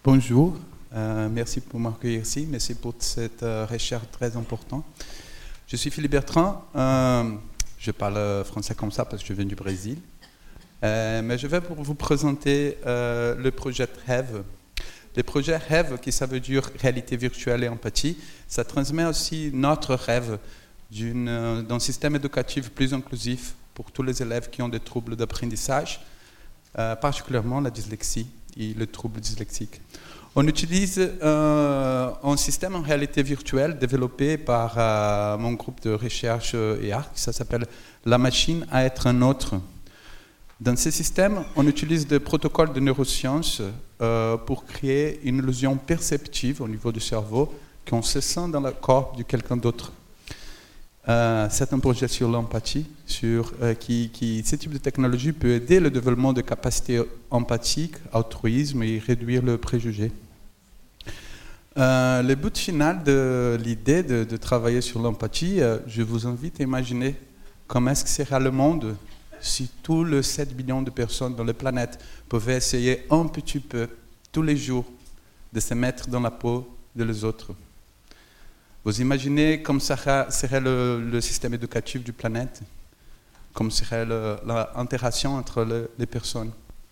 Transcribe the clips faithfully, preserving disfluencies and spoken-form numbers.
Bonjour, euh, merci pour m'accueillir ici, merci pour cette euh, recherche très importante. Je suis Philippe Bertrand, euh, je parle français comme ça parce que je viens du Brésil, euh, mais je vais pour vous présenter euh, le projet Rêve. Le projet Rêve, qui ça veut dire réalité virtuelle et empathie, ça transmet aussi notre rêve d'une, euh, d'un système éducatif plus inclusif pour tous les élèves qui ont des troubles d'apprentissage, euh, particulièrement la dyslexie et le trouble dyslexique. On utilise euh, un système en réalité virtuelle développé par euh, mon groupe de recherche et art, ça s'appelle La machine à être un autre. Dans ce système, on utilise des protocoles de neurosciences euh, pour créer une illusion perceptive au niveau du cerveau qu'on se sent dans le corps de quelqu'un d'autre. Euh, c'est un projet sur l'empathie, sur, euh, qui, qui, ce type de technologie peut aider le développement de capacités empathiques, altruisme et réduire le préjugé. Euh, le but final de l'idée de, de travailler sur l'empathie, euh, je vous invite à imaginer comment est-ce que sera le monde si tous les sept millions de personnes dans la planète pouvaient essayer un petit peu, tous les jours, de se mettre dans la peau des autres. Vous imaginez comme serait, serait le, le système éducatif du planète, comme serait l'interaction entre le, les personnes.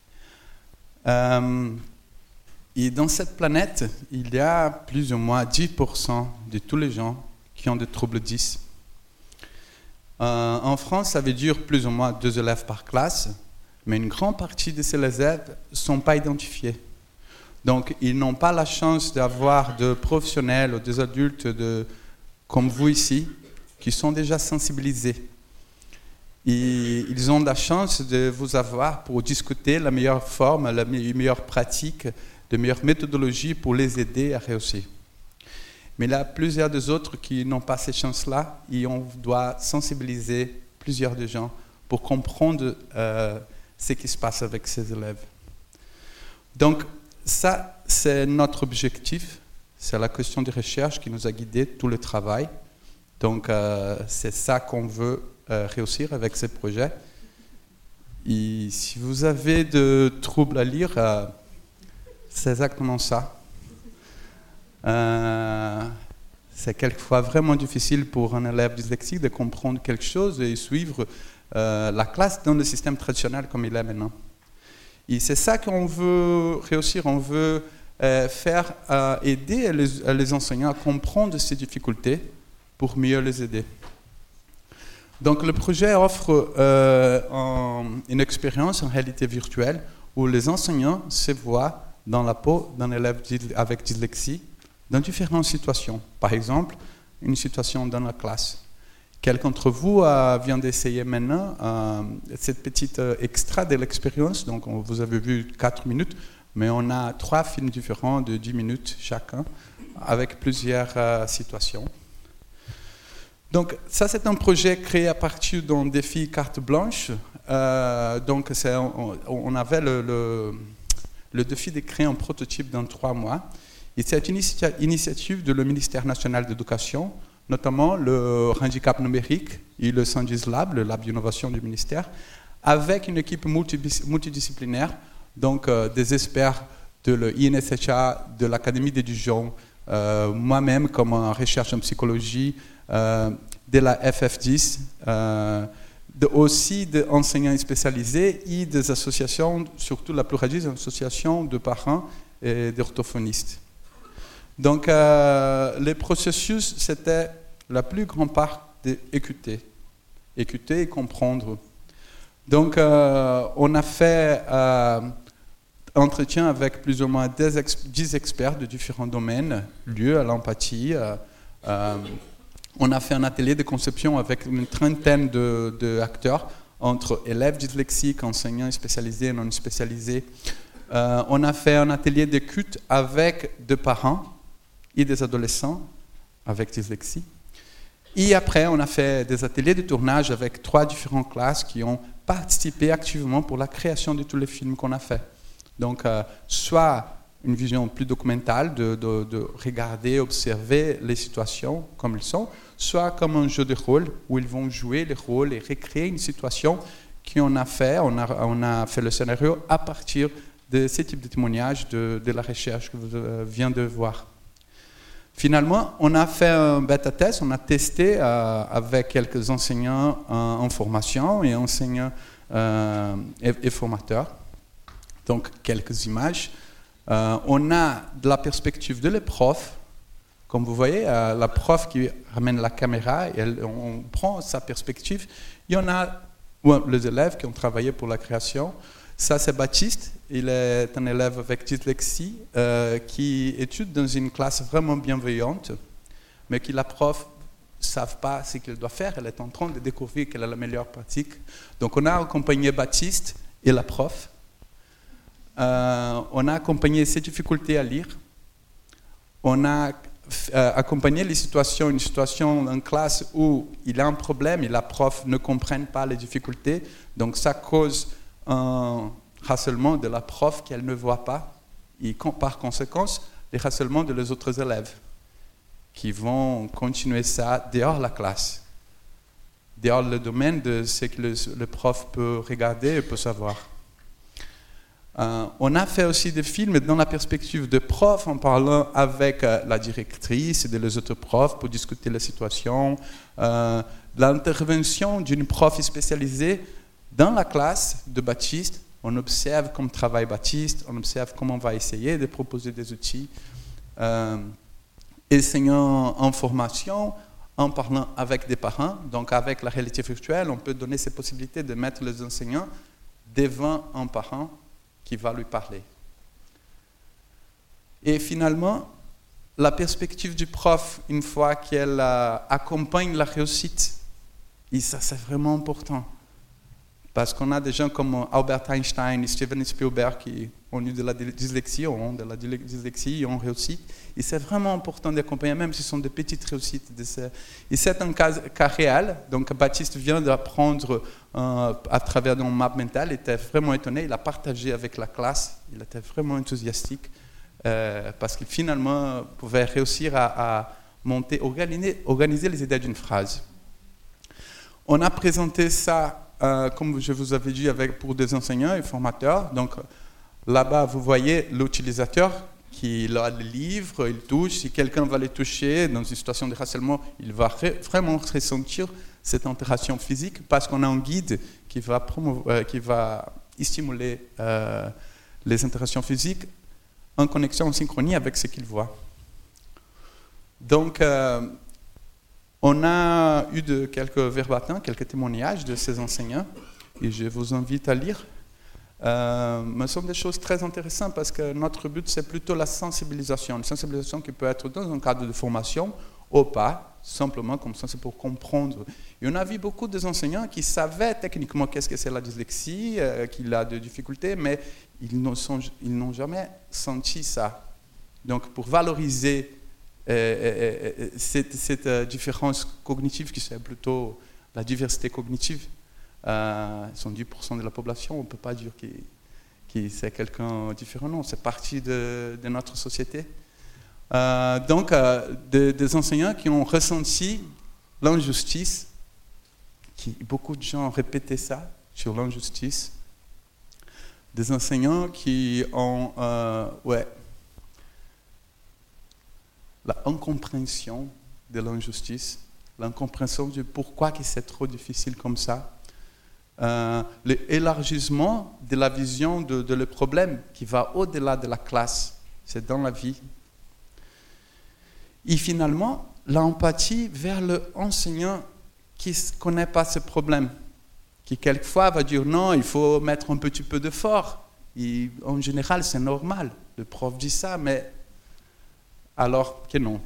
Euh, et dans cette planète, il y a plus ou moins dix pour cent de tous les gens qui ont des troubles dys. Euh, en France, ça veut dire plus ou moins deux élèves par classe, mais une grande partie de ces élèves ne sont pas identifiés. Donc, ils n'ont pas la chance d'avoir des professionnels ou des adultes de, comme vous ici, qui sont déjà sensibilisés. Et ils ont la chance de vous avoir pour discuter la meilleure forme, la meilleure pratique, la meilleure méthodologie pour les aider à réussir. Mais il y a plusieurs des autres qui n'ont pas cette chance-là et on doit sensibiliser plusieurs des gens pour comprendre euh, ce qui se passe avec ces élèves. Donc, ça, c'est notre objectif. C'est la question de recherche qui nous a guidé tout le travail. Donc, euh, c'est ça qu'on veut euh, réussir avec ce projet. Et si vous avez de troubles à lire, euh, c'est exactement ça. Euh, c'est quelquefois vraiment difficile pour un élève dyslexique de comprendre quelque chose et suivre euh, la classe dans le système traditionnel comme il est maintenant. Et c'est ça qu'on veut réussir, on veut euh, faire euh, aider les, les enseignants à comprendre ces difficultés pour mieux les aider. Donc le projet offre euh, un, une expérience en réalité virtuelle où les enseignants se voient dans la peau d'un élève avec dyslexie dans différentes situations. Par exemple, une situation dans la classe. Quelqu'un d'entre vous euh, vient d'essayer maintenant euh, cette petite euh, extrait de l'expérience. Donc, on, vous avez vu quatre minutes, mais on a trois films différents de dix minutes chacun, avec plusieurs euh, situations. Donc, ça, c'est un projet créé à partir d'un défi carte blanche. Euh, donc, c'est, on, on avait le, le, le défi de créer un prototype dans trois mois. Et c'est une initia- initiative de le ministère national de l'Éducation, notamment le handicap numérique et le Sandis Lab, le lab d'innovation du ministère, avec une équipe multidisciplinaire, donc euh, des experts de l'I N S H A, de l'Académie de Dijon, euh, moi-même comme en recherche en psychologie, euh, de la F F dix, euh, de, aussi d'enseignants spécialisés et des associations, surtout la pluralité des associations de parents et d'orthophonistes. Donc, euh, le processus, c'était la plus grande part d'écouter, écouter et comprendre. Donc, euh, on a fait euh, un entretien avec plus ou moins dix experts de différents domaines, liés à l'empathie. Euh, euh, on a fait un atelier de conception avec une trentaine d'acteurs, entre élèves dyslexiques, enseignants spécialisés et non spécialisés. Euh, on a fait un atelier d'écoute avec des parents et des adolescents avec dyslexie. Et après, on a fait des ateliers de tournage avec trois différentes classes qui ont participé activement pour la création de tous les films qu'on a fait. Donc, euh, soit une vision plus documentale de, de, de regarder, observer les situations comme elles sont, soit comme un jeu de rôle où ils vont jouer les rôles et recréer une situation qu'on a fait. On a, on a fait le scénario à partir de ce type de témoignages de, de la recherche que vous euh, venez de voir. Finalement, on a fait un bêta-test, on a testé euh, avec quelques enseignants euh, en formation et enseignants euh, et, et formateurs. Donc, quelques images. Euh, on a de la perspective de les profs. Comme vous voyez, euh, la prof qui ramène la caméra, et elle, on prend sa perspective. Il y en a ouais, les élèves qui ont travaillé pour la création. Ça, c'est Baptiste. Il est un élève avec dyslexie euh, qui étudie dans une classe vraiment bienveillante, mais qui la prof ne savent pas ce qu'elle doit faire. Elle est en train de découvrir quelle est la meilleure pratique. Donc, on a accompagné Baptiste et la prof. Euh, on a accompagné ses difficultés à lire. On a euh, accompagné les situations, une situation en classe où il a un problème et la prof ne comprenne pas les difficultés. Donc, ça cause un harcèlement de la prof qu'elle ne voit pas et par conséquent, les harcèlements de les autres élèves qui vont continuer ça dehors la classe, dehors le domaine de ce que le, le prof peut regarder et peut savoir. Euh, on a fait aussi des films dans la perspective de prof en parlant avec euh, la directrice et de les autres profs pour discuter la situation, euh, l'intervention d'une prof spécialisée dans la classe de Baptiste. On observe comment travaille Baptiste, on observe comment on va essayer de proposer des outils. Euh, enseignant en formation, en parlant avec des parents, donc avec la réalité virtuelle, on peut donner ces possibilités de mettre les enseignants devant un parent qui va lui parler. Et finalement, la perspective du prof, une fois qu'elle euh, accompagne la réussite, et ça c'est vraiment important. Parce qu'on a des gens comme Albert Einstein et Steven Spielberg qui ont eu de la dyslexie, ont de la dyslexie et ont réussi. Et c'est vraiment important d'accompagner, même si ce sont de petites réussites. De ces... Et c'est un cas, cas réel. Donc Baptiste vient d'apprendre euh, à travers une map mentale. Il était vraiment étonné. Il a partagé avec la classe. Il était vraiment enthousiastique euh, parce qu'il finalement pouvait réussir à, à monter, organiser, organiser les idées d'une phrase. On a présenté ça. Euh, comme je vous avais dit, avec, pour des enseignants et formateurs. Donc là-bas, vous voyez l'utilisateur qui a le livre, il touche. Si quelqu'un va le toucher dans une situation de harcèlement, il va ré, vraiment ressentir cette interaction physique parce qu'on a un guide qui va, promouvoir, euh, qui va stimuler euh, les interactions physiques en connexion, en synchronie avec ce qu'il voit. Donc, euh, on a eu de quelques verbatins, quelques témoignages de ces enseignants, et je vous invite à lire. Euh, mais ce sont des choses très intéressantes parce que notre but, c'est plutôt la sensibilisation. Une sensibilisation qui peut être dans un cadre de formation ou pas, simplement comme ça, c'est pour comprendre. Et on a vu beaucoup d'enseignants qui savaient techniquement qu'est-ce que c'est la dyslexie, euh, qu'il a des difficultés, mais ils n'ont, ils n'ont jamais senti ça. Donc, pour valoriser Euh, euh, euh, cette, cette euh, différence cognitive qui c'est plutôt la diversité cognitive, euh, ils sont dix pour cent de la population, on ne peut pas dire que, que c'est quelqu'un différent, non, c'est partie de, de notre société. Euh, donc, euh, de, des enseignants qui ont ressenti l'injustice, qui, beaucoup de gens ont répété ça sur l'injustice, des enseignants qui ont, euh, ouais, la incompréhension de l'injustice, l'incompréhension de pourquoi que c'est trop difficile comme ça, euh, l'élargissement de la vision de, de le problème qui va au-delà de la classe, c'est dans la vie. Et finalement, l'empathie vers l'enseignant qui ne connaît pas ce problème, qui quelquefois va dire non, il faut mettre un petit peu d'effort. Et en général, c'est normal, le prof dit ça, mais alors que non.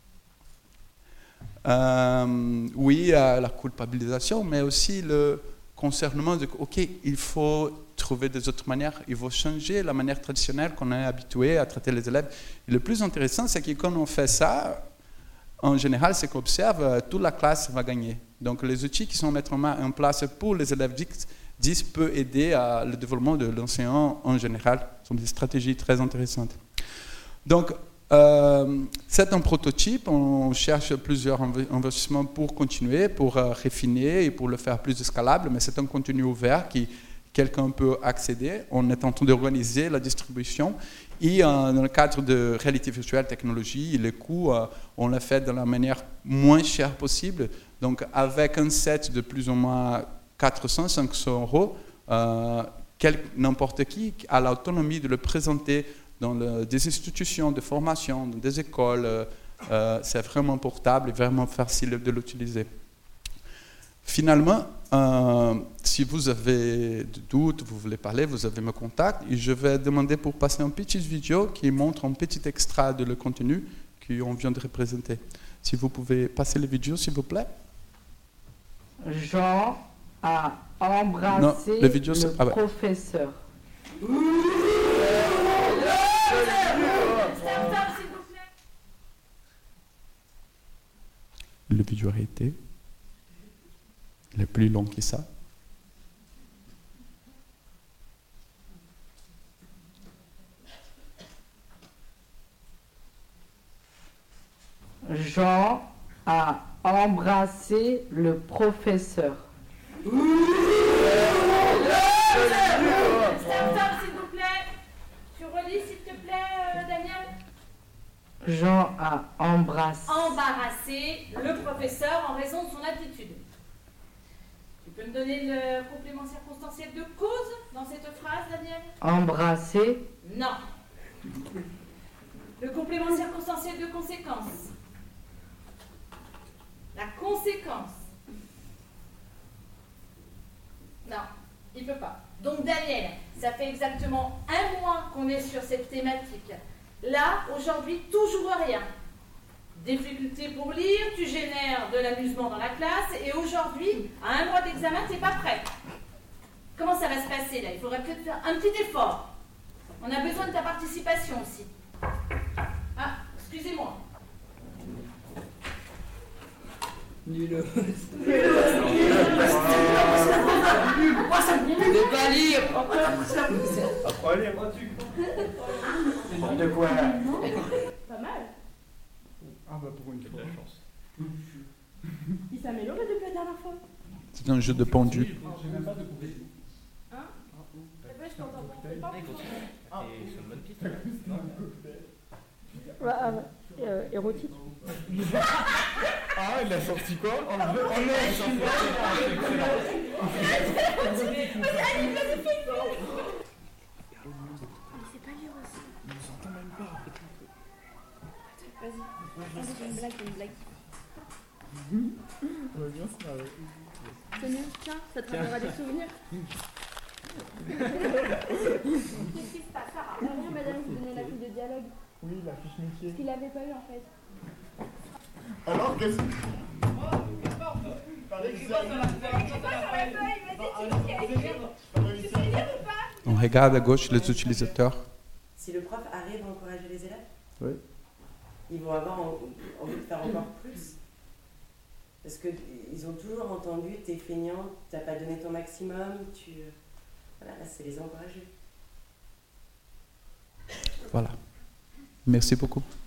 Euh, oui, à la culpabilisation, mais aussi le concernement de ok, il faut trouver des autres manières, il faut changer la manière traditionnelle qu'on est habitué à traiter les élèves. Et le plus intéressant, c'est que quand on fait ça, en général, c'est qu'on observe, toute la classe va gagner. Donc les outils qui sont mis en place pour les élèves dix peuvent aider à le développement de l'enseignant en général. Ce sont des stratégies très intéressantes. Donc, Euh, c'est un prototype, on cherche plusieurs investissements pour continuer, pour euh, raffiner et pour le faire plus escalable, mais c'est un contenu ouvert qui, quelqu'un peut accéder. On est en train d'organiser la distribution. Et euh, dans le cadre de réalité virtuelle technologie, les coûts, euh, on l'a fait de la manière moins chère possible. Donc, avec un set de plus ou moins quatre cents à cinq cents euros, euh, n'importe qui a l'autonomie de le présenter dans le, des institutions de formation, dans des écoles. Euh, euh, c'est vraiment portable et vraiment facile de l'utiliser. Finalement, euh, si vous avez des doutes, vous voulez parler, vous avez mes contacts, et je vais demander pour passer une petite vidéo qui montre un petit extrait de le contenu qu'on vient de représenter. Si vous pouvez passer les vidéos, s'il vous plaît. Jean a embrassé non, le, vidéo, le ah ouais. professeur. Le vidéo a été le plus long que ça. Jean a embrassé le professeur. Stop, s'il vous plaît. Tu relis, s'il te plaît, euh, Daniel. Jean a embrassé. Embarrassé le professeur en raison de son attitude. Tu peux me donner le complément circonstanciel de cause dans cette phrase, Daniel? Embrassé. Non. Le complément circonstanciel de conséquence. La conséquence. Non, il ne peut pas. Donc Daniel, ça fait exactement un mois qu'on est sur cette thématique. Là, aujourd'hui, toujours rien. Difficulté pour lire, tu génères de l'amusement dans la classe, et aujourd'hui, à un mois d'examen, tu n'es pas prêt. Comment ça va se passer là? Il faudrait peut-être faire un petit effort. On a besoin de ta participation aussi. Ah, excusez-moi. Nul. Ne pas lire. Après lire, De quoi? Pas mal. Ah bah pour une fois. De la chance. Il s'est amélioré depuis la dernière fois. C'est un jeu de pendu. J'ai même pas de coupé. Hein? Après, je t'entends pas. Et c'est une bonne piste. Ouais, ah ouais. Euh, érotique. Ah, il a sorti quoi? Oh non, il s'en Vas-y. C'est une blague, c'est une blague. C'est mieux, tiens, ça te rappellera des souvenirs. Qu'est-ce qui se passe, Sarah? Rien, madame, vous donnez la fiche de dialogue. Oui, la fiche métier. Ce qu'il n'avait pas eu en fait. Alors, qu'est-ce que... On regarde à gauche les utilisateurs. Si le prof arrive à encourager les élèves, oui. Ils vont avoir envie de faire encore plus. Parce qu'ils ont toujours entendu, t'es feignant, t'as pas donné ton maximum, tu... Voilà, là, c'est les encourager. Voilà. Merci beaucoup.